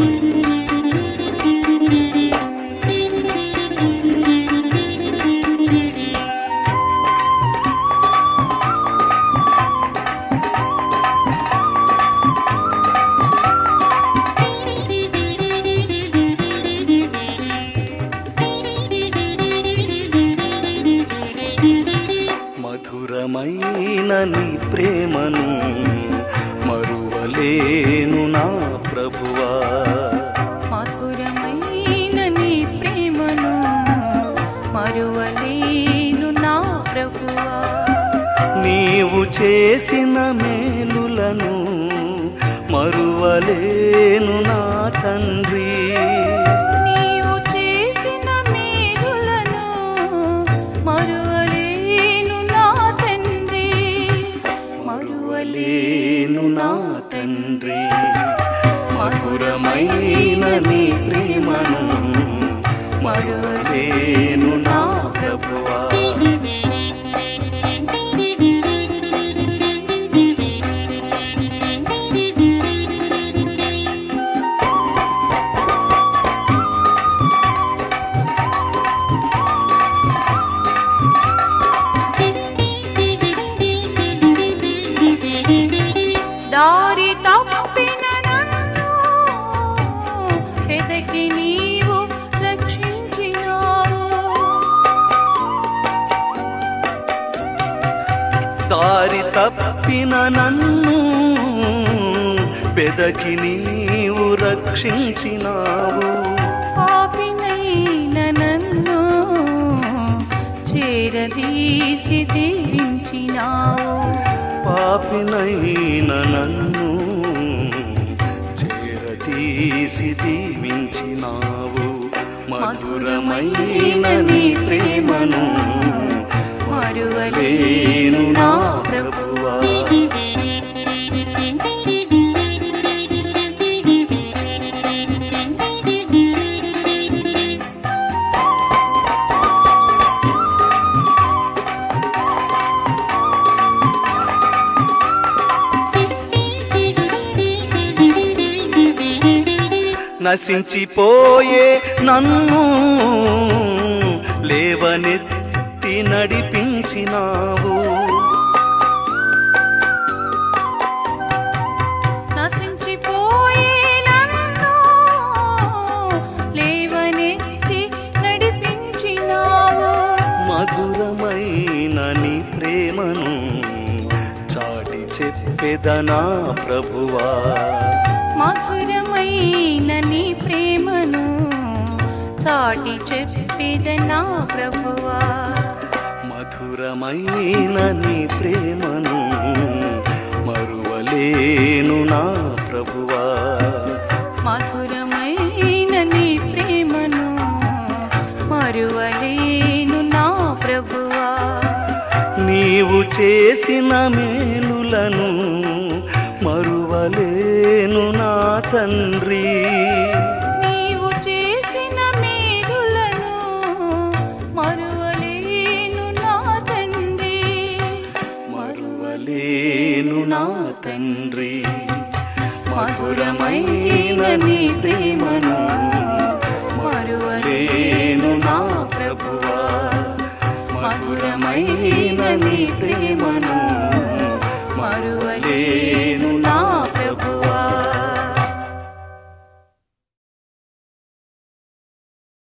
మధురమైన నీ ప్రేమను మరువలేను నా ప్రభువా. మధురమైన నీ ప్రేమను మరువలేను నా ప్రభువా. నీవు చేసిన మేలులను మరువలేను నా తండ్రి. నీవు చేసిన మేలులను మరువలేను నా తండ్రి. మరువలేను నా తండ్రి. మధురమైన నీ ప్రేమను మరువలేను నా ప్రభువా. దారి తప్పిన నన్ను వెదకి నీవు రక్షించినావు. దారి తప్పిన నన్ను వెదకి నీవు రక్షించినావు. పాపినైన నన్ను చేరదీసి దీవించినావు. పాపినైన నన్ను చేరదీసి దీవించినావు. మధురమైన నీ ప్రేమను మరువలేను నా ప్రభువా. నశించిపోయే నన్ను లేవనెత్తి నడిపించినావు. నశించిపోయే నన్ను లేవనెత్తి నడిపించినావు. మధురమైన నీ ప్రేమను చాటి చెప్పెదనా ప్రభువా. మధురమైన నీ ప్రేమను చాటి చెప్పెదనా ప్రభువా. మధురమైన నీ ప్రేమను మరువలేను నా ప్రభువా. మధురమైన నీ ప్రేమను మరువలేను నా ప్రభువా. నీవు చేసిన మేలులను మరువలేను నా తండ్రి. నీవు చేసిన మేలులను మరువలేను నా తండ్రి. మరువలేను నా తండ్రి. మధురమైన నీ ప్రేమను మరువలేను నా ప్రభువా. మధురమైన నీ ప్రేమను మరువలేను నా